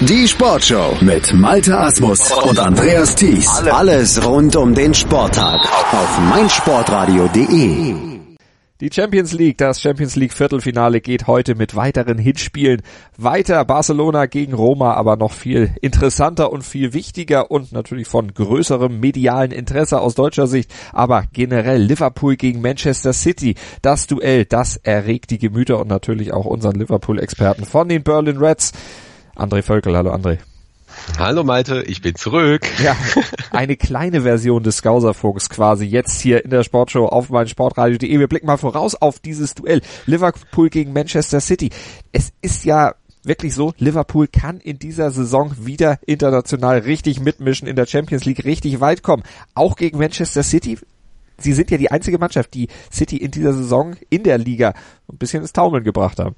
Die Sportshow mit Malte Asmus und Andreas Thies. Alles rund um den Sporttag auf meinsportradio.de. Die Champions League, das Champions League Viertelfinale geht heute mit weiteren Hinspielen weiter. Barcelona gegen Roma, aber noch viel interessanter und viel wichtiger und natürlich von größerem medialen Interesse aus deutscher Sicht. Aber generell Liverpool gegen Manchester City, das Duell, das erregt die Gemüter und natürlich auch unseren Liverpool-Experten von den Berlin Reds. André Völkel, hallo André. Hallo Malte, ich bin zurück. Ja, eine kleine Version des Skauserfunks quasi jetzt hier in der Sportshow auf meinsportradio.de. Wir blicken mal voraus auf dieses Duell Liverpool gegen Manchester City. Es ist ja wirklich so, Liverpool kann in dieser Saison wieder international richtig mitmischen, in der Champions League richtig weit kommen. Auch gegen Manchester City. Sie sind ja die einzige Mannschaft, die City in dieser Saison in der Liga ein bisschen ins Taumeln gebracht haben.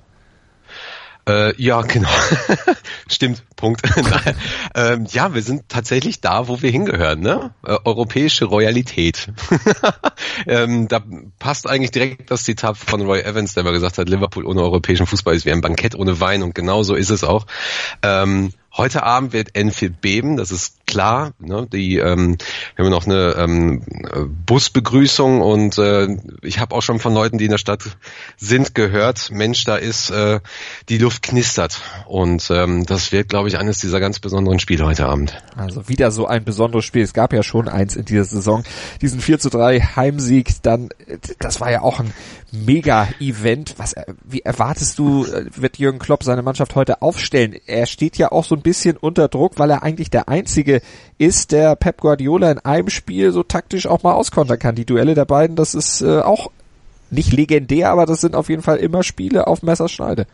Ja, genau. Stimmt, Punkt. Ja, wir sind tatsächlich da, wo wir hingehören, ne? Europäische Royalität. Da passt eigentlich direkt das Zitat von Roy Evans, der mal gesagt hat, Liverpool ohne europäischen Fußball ist wie ein Bankett ohne Wein, und genau so ist es auch. Heute Abend wird Anfield beben, das ist klar. Ne? Wir haben noch eine Busbegrüßung und ich habe auch schon von Leuten, die in der Stadt sind, gehört, Mensch, da ist die Luft knistert. Und das wird, glaube ich, eines dieser ganz besonderen Spiele heute Abend. Also wieder so ein besonderes Spiel. Es gab ja schon eins in dieser Saison, diesen 4:3 Heimsieg. Dann, das war ja auch ein Mega-Event. Wie erwartest du, wird Jürgen Klopp seine Mannschaft heute aufstellen? Er steht ja auch so ein bisschen unter Druck, weil er eigentlich der Einzige ist, der Pep Guardiola in einem Spiel so taktisch auch mal auskontern kann. Die Duelle der beiden, das ist auch nicht legendär, aber das sind auf jeden Fall immer Spiele auf Messerschneide.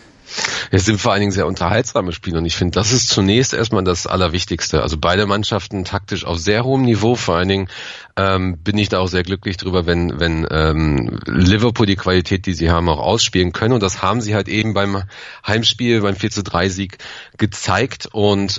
Es sind vor allen Dingen sehr unterhaltsame Spiele und ich finde, das ist zunächst erstmal das Allerwichtigste. Also beide Mannschaften taktisch auf sehr hohem Niveau, vor allen Dingen bin ich da auch sehr glücklich drüber, wenn Liverpool die Qualität, die sie haben, auch ausspielen können, und das haben sie halt eben beim Heimspiel, beim 4:3 Sieg gezeigt. Und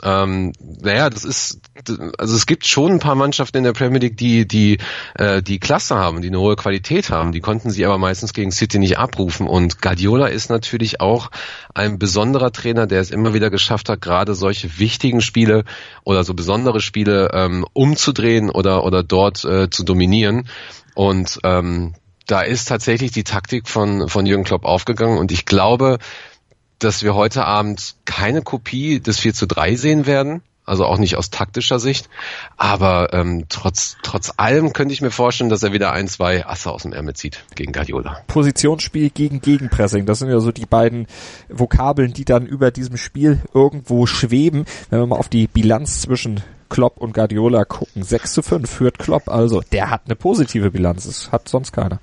das ist, also es gibt schon ein paar Mannschaften in der Premier League, die Klasse haben, die eine hohe Qualität haben, die konnten sie aber meistens gegen City nicht abrufen, und Guardiola ist natürlich auch ein besonderer Trainer, der es immer wieder geschafft hat, gerade solche wichtigen Spiele oder so besondere Spiele umzudrehen oder dort zu dominieren. Und da ist tatsächlich die Taktik von Jürgen Klopp aufgegangen, und ich glaube, dass wir heute Abend keine Kopie des 4:3 sehen werden. Also auch nicht aus taktischer Sicht, aber trotz allem könnte ich mir vorstellen, dass er wieder 1-2 Asse aus dem Ärmel zieht gegen Guardiola. Positionsspiel gegen Gegenpressing, das sind ja so die beiden Vokabeln, die dann über diesem Spiel irgendwo schweben. Wenn wir mal auf die Bilanz zwischen Klopp und Guardiola gucken, 6:5 führt Klopp, also der hat eine positive Bilanz, das hat sonst keiner.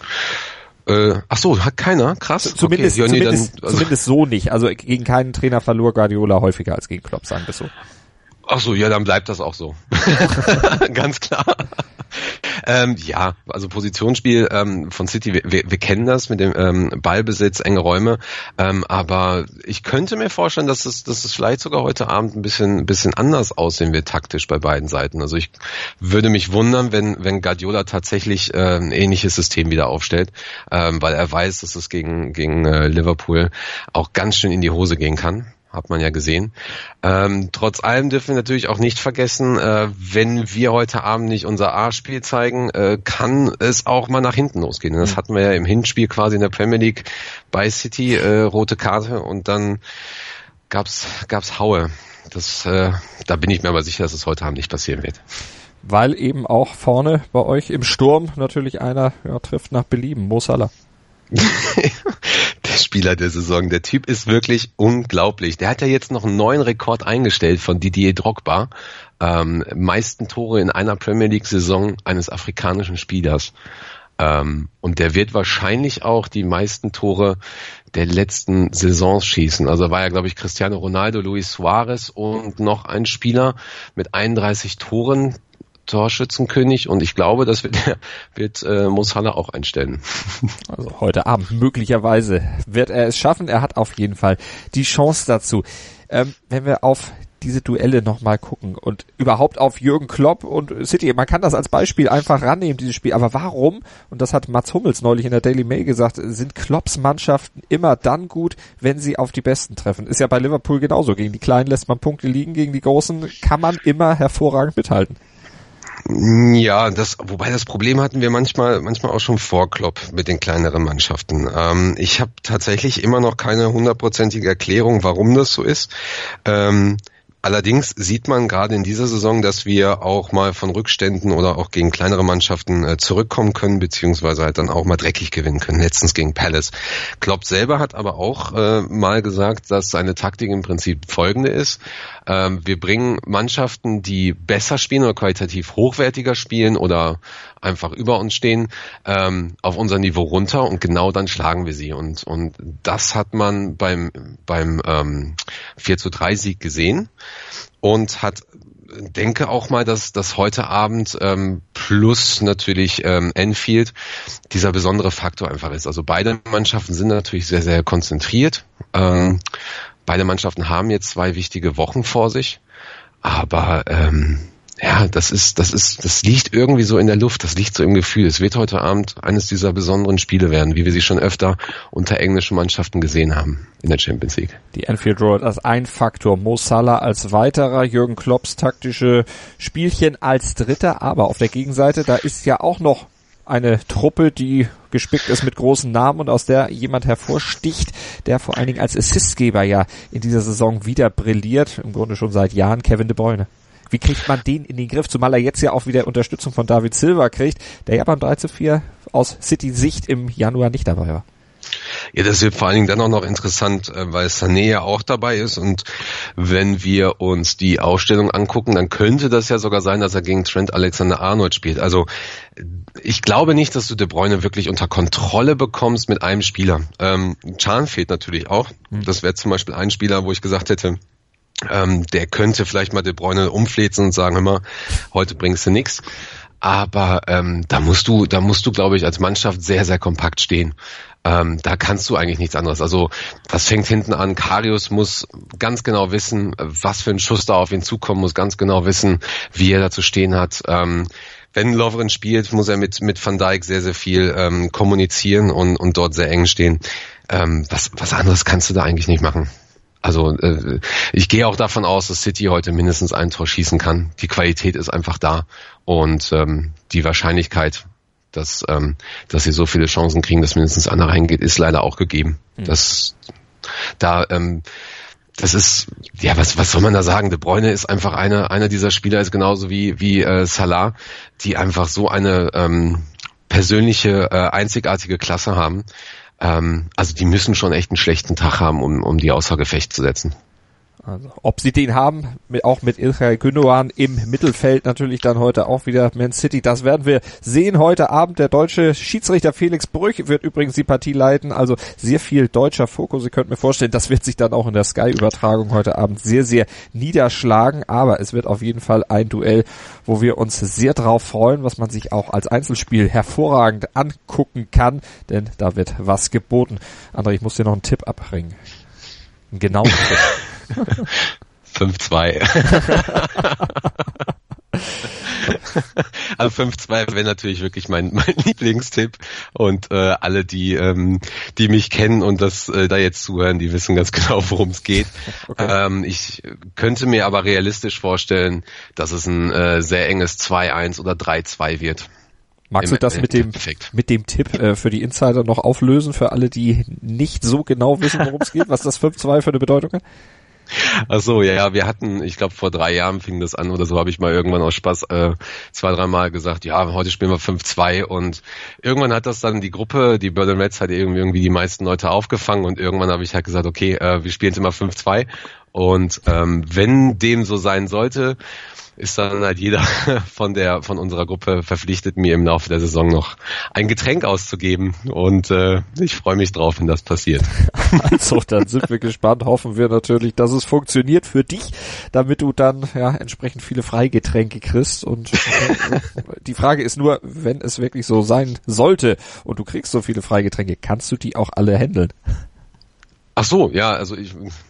Ach so, hat keiner? Krass. Zumindest, okay. Zumindest so nicht. Also gegen keinen Trainer verlor Guardiola häufiger als gegen Klopp, sagen wir so. Ach so, ja, dann bleibt das auch so. Ganz klar. Ja, also Positionsspiel von City, wir kennen das mit dem Ballbesitz, enge Räume, aber ich könnte mir vorstellen, dass es vielleicht sogar heute Abend ein bisschen anders aussehen wird taktisch bei beiden Seiten. Also ich würde mich wundern, wenn Guardiola tatsächlich ein ähnliches System wieder aufstellt, weil er weiß, dass es gegen Liverpool auch ganz schön in die Hose gehen kann. Hat man ja gesehen. Trotz allem dürfen wir natürlich auch nicht vergessen, wenn wir heute Abend nicht unser A-Spiel zeigen, kann es auch mal nach hinten losgehen. Das hatten wir ja im Hinspiel quasi in der Premier League bei City, rote Karte, und dann gab's Haue. Da bin ich mir aber sicher, dass es heute Abend nicht passieren wird. Weil eben auch vorne bei euch im Sturm natürlich einer trifft nach Belieben, Mo Salah. Der Spieler der Saison, der Typ ist wirklich unglaublich. Der hat ja jetzt noch einen neuen Rekord eingestellt von Didier Drogba. Meisten Tore in einer Premier League Saison eines afrikanischen Spielers. Und der wird wahrscheinlich auch die meisten Tore der letzten Saisons schießen. Also war ja, glaube ich, Cristiano Ronaldo, Luis Suarez und noch ein Spieler mit 31 Toren. Torschützenkönig, und ich glaube, das wird Mo Salah auch einstellen. Also heute Abend möglicherweise wird er es schaffen. Er hat auf jeden Fall die Chance dazu. Wenn wir auf diese Duelle nochmal gucken und überhaupt auf Jürgen Klopp und City. Man kann das als Beispiel einfach rannehmen, dieses Spiel. Aber warum, und das hat Mats Hummels neulich in der Daily Mail gesagt, sind Klopps Mannschaften immer dann gut, wenn sie auf die Besten treffen? Ist ja bei Liverpool genauso. Gegen die Kleinen lässt man Punkte liegen, gegen die Großen kann man immer hervorragend mithalten. Ja, wobei das Problem hatten wir manchmal auch schon vor Klopp mit den kleineren Mannschaften. Ich habe tatsächlich immer noch keine 100%ige Erklärung, warum das so ist. Allerdings sieht man gerade in dieser Saison, dass wir auch mal von Rückständen oder auch gegen kleinere Mannschaften zurückkommen können, beziehungsweise halt dann auch mal dreckig gewinnen können. Letztens gegen Palace. Klopp selber hat aber auch mal gesagt, dass seine Taktik im Prinzip folgende ist. Wir bringen Mannschaften, die besser spielen oder qualitativ hochwertiger spielen oder einfach über uns stehen, auf unser Niveau runter und genau dann schlagen wir sie. Und das hat man beim 4:3 Sieg gesehen und denke auch mal, dass das heute Abend plus natürlich Anfield dieser besondere Faktor einfach ist. Also beide Mannschaften sind natürlich sehr, sehr konzentriert. Beide Mannschaften haben jetzt 2 wichtige Wochen vor sich, aber ja, das liegt irgendwie so in der Luft, das liegt so im Gefühl. Es wird heute Abend eines dieser besonderen Spiele werden, wie wir sie schon öfter unter englischen Mannschaften gesehen haben in der Champions League. Die Anfield Road als ein Faktor, Mo Salah als weiterer, Jürgen Klopps taktische Spielchen als dritter, aber auf der Gegenseite, da ist ja auch noch eine Truppe, die gespickt ist mit großen Namen und aus der jemand hervorsticht, der vor allen Dingen als Assistgeber ja in dieser Saison wieder brilliert, im Grunde schon seit Jahren, Kevin De Bruyne. Wie kriegt man den in den Griff, zumal er jetzt ja auch wieder Unterstützung von David Silva kriegt, der ja beim 3:4 aus City-Sicht im Januar nicht dabei war. Ja, das wird vor allen Dingen dann auch noch interessant, weil Sané ja auch dabei ist und wenn wir uns die Aufstellung angucken, dann könnte das ja sogar sein, dass er gegen Trent Alexander-Arnold spielt. Also ich glaube nicht, dass du De Bruyne wirklich unter Kontrolle bekommst mit einem Spieler. Can fehlt natürlich auch. Das wäre zum Beispiel ein Spieler, wo ich gesagt hätte, der könnte vielleicht mal De Bruyne umflezen und sagen, hör mal, heute bringst du nix. Aber da musst du, glaube ich, als Mannschaft sehr, sehr kompakt stehen. Da kannst du eigentlich nichts anderes. Also das fängt hinten an. Karius muss ganz genau wissen, was für ein Schuss da auf ihn zukommen muss, ganz genau wissen, wie er da zu stehen hat. Wenn Lovren spielt, muss er mit Van Dijk sehr, sehr viel kommunizieren und dort sehr eng stehen. Was anderes kannst du da eigentlich nicht machen. Also ich gehe auch davon aus, dass City heute mindestens ein Tor schießen kann. Die Qualität ist einfach da und die Wahrscheinlichkeit, dass sie so viele Chancen kriegen, dass mindestens einer reingeht, ist leider auch gegeben. Das ist, ja, was soll man da sagen? De Bruyne ist einfach einer dieser Spieler, ist genauso wie Salah, die einfach so eine persönliche, einzigartige Klasse haben. Also die müssen schon echt einen schlechten Tag haben, um die außer Gefecht zu setzen. Also, ob sie den haben, auch mit Ilkay Gündoğan im Mittelfeld natürlich dann heute auch wieder Man City, das werden wir sehen heute Abend. Der deutsche Schiedsrichter Felix Brüch wird übrigens die Partie leiten, also sehr viel deutscher Fokus. Ihr könnt mir vorstellen, das wird sich dann auch in der Sky-Übertragung heute Abend sehr, sehr niederschlagen, aber es wird auf jeden Fall ein Duell, wo wir uns sehr drauf freuen, was man sich auch als Einzelspiel hervorragend angucken kann, denn da wird was geboten. André, ich muss dir noch einen Tipp abbringen. Einen genauen Tipp. 5:2. Also 5:2 wäre natürlich wirklich mein Lieblingstipp und alle, die mich kennen und das da jetzt zuhören, die wissen ganz genau, worum es geht. Okay. Ich könnte mir aber realistisch vorstellen, dass es ein sehr enges 2:1 oder 3:2 wird. Magst du das mit dem Tipp für die Insider noch auflösen, für alle, die nicht so genau wissen, worum es geht, was das 5:2 für eine Bedeutung hat? Ach so, ja, wir hatten, ich glaube vor 3 Jahren fing das an oder so, habe ich mal irgendwann aus Spaß 2-3 Mal gesagt, ja, heute spielen wir 5:2 und irgendwann hat das dann die Gruppe, die Berlin Reds hat irgendwie die meisten Leute aufgefangen und irgendwann habe ich halt gesagt, okay, wir spielen jetzt immer 5:2 und wenn dem so sein sollte, ist dann halt jeder von unserer Gruppe verpflichtet, mir im Laufe der Saison noch ein Getränk auszugeben. Und ich freue mich drauf, wenn das passiert. Also, dann sind wir gespannt. Hoffen wir natürlich, dass es funktioniert für dich, damit du dann ja entsprechend viele Freigetränke kriegst. Und die Frage ist nur, wenn es wirklich so sein sollte und du kriegst so viele Freigetränke, kannst du die auch alle handeln? Ach so, ja, also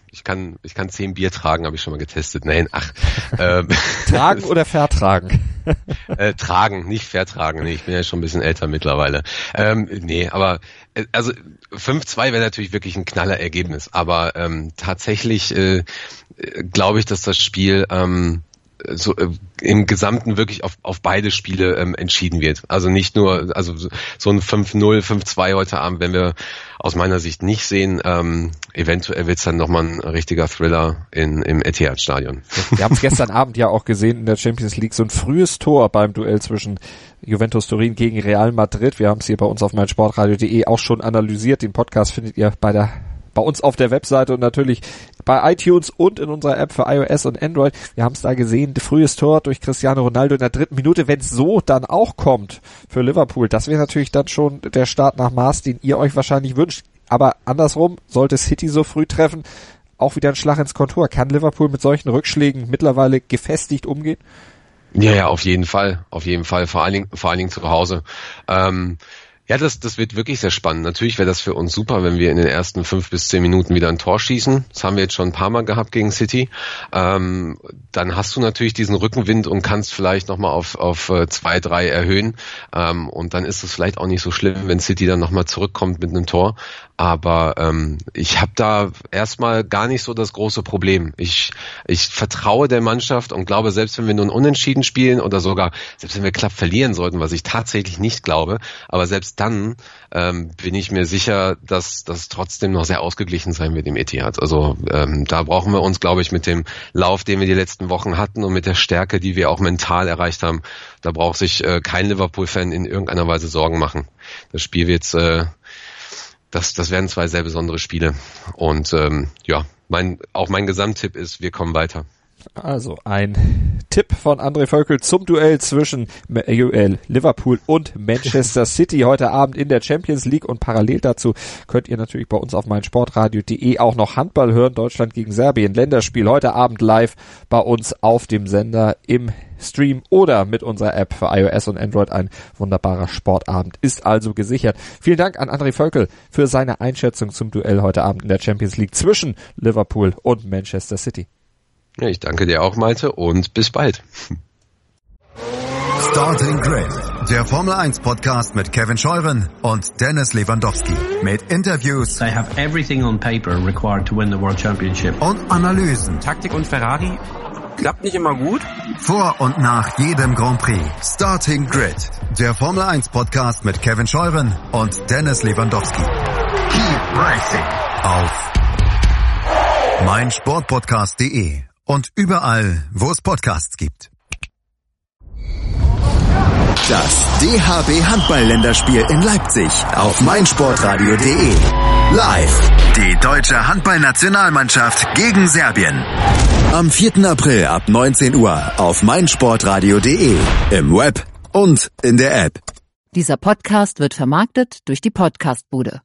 ich kann 10 Bier tragen, habe ich schon mal getestet. Nein, Tragen oder vertragen? Tragen, nicht vertragen. Nee, ich bin ja schon ein bisschen älter mittlerweile. Aber also 5-2 wäre natürlich wirklich ein Knallerergebnis. Aber tatsächlich glaube ich, dass das Spiel so im Gesamten wirklich auf beide Spiele entschieden wird. Also nicht nur, also so ein 5-0, 5-2 heute Abend, wenn wir aus meiner Sicht nicht sehen. Eventuell wird's dann nochmal ein richtiger Thriller im Etihad-Stadion. Wir haben es gestern Abend ja auch gesehen in der Champions League, so ein frühes Tor beim Duell zwischen Juventus Turin gegen Real Madrid. Wir haben es hier bei uns auf meinsportradio.de auch schon analysiert. Den Podcast findet ihr bei uns auf der Webseite und natürlich bei iTunes und in unserer App für iOS und Android. Wir haben es da gesehen, frühes Tor durch Cristiano Ronaldo in der 3. Minute. Wenn es so dann auch kommt für Liverpool, das wäre natürlich dann schon der Start nach Maß, den ihr euch wahrscheinlich wünscht. Aber andersrum, sollte City so früh treffen, auch wieder ein Schlag ins Kontor. Kann Liverpool mit solchen Rückschlägen mittlerweile gefestigt umgehen? Ja, auf jeden Fall. Vor allen Dingen zu Hause. Ja, das wird wirklich sehr spannend. Natürlich wäre das für uns super, wenn wir in den ersten 5 bis 10 Minuten wieder ein Tor schießen. Das haben wir jetzt schon ein paar Mal gehabt gegen City. Dann hast du natürlich diesen Rückenwind und kannst vielleicht nochmal auf 2-3 erhöhen. Und dann ist es vielleicht auch nicht so schlimm, wenn City dann nochmal zurückkommt mit einem Tor. Aber ich habe da erstmal gar nicht so das große Problem. Ich vertraue der Mannschaft und glaube, selbst wenn wir nun unentschieden spielen oder sogar, selbst wenn wir knapp verlieren sollten, was ich tatsächlich nicht glaube, aber selbst dann bin ich mir sicher, dass das trotzdem noch sehr ausgeglichen sein wird im Etihad. Also da brauchen wir uns, glaube ich, mit dem Lauf, den wir die letzten Wochen hatten und mit der Stärke, die wir auch mental erreicht haben, da braucht sich kein Liverpool-Fan in irgendeiner Weise Sorgen machen. Das Spiel wird das werden 2 sehr besondere Spiele. Und mein Gesamttipp ist, wir kommen weiter. Also ein Tipp von André Völkel zum Duell zwischen Liverpool und Manchester City heute Abend in der Champions League, und parallel dazu könnt ihr natürlich bei uns auf meinsportradio.de auch noch Handball hören. Deutschland gegen Serbien, Länderspiel heute Abend live bei uns auf dem Sender im Stream oder mit unserer App für iOS und Android. Ein wunderbarer Sportabend ist also gesichert. Vielen Dank an André Völkel für seine Einschätzung zum Duell heute Abend in der Champions League zwischen Liverpool und Manchester City. Ja, ich danke dir auch, Malte, und bis bald. Starting Grid, der Formel 1 Podcast mit Kevin Scheuren und Dennis Lewandowski. Mit Interviews. They have everything on paper required to win the World Championship. Und Analysen. Taktik und Ferrari klappt nicht immer gut. Vor und nach jedem Grand Prix. Starting Grid, der Formel 1 Podcast mit Kevin Scheuren und Dennis Lewandowski. Keep racing auf meinsportpodcast.de und überall, wo es Podcasts gibt. Das DHB Handball-Länderspiel in Leipzig auf meinsportradio.de. Live. Die deutsche Handballnationalmannschaft gegen Serbien. Am 4. April ab 19 Uhr auf meinsportradio.de. Im Web und in der App. Dieser Podcast wird vermarktet durch die Podcastbude.